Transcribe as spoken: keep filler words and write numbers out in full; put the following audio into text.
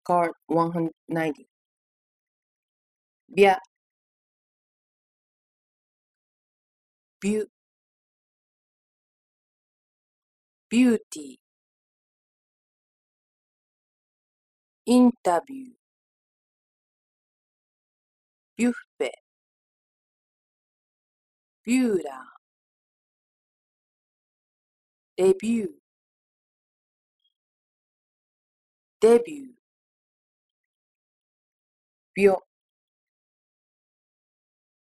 Card one hundred ninety. Bia, beau, beauty, interview, buffet, bureau, review, debut, bio,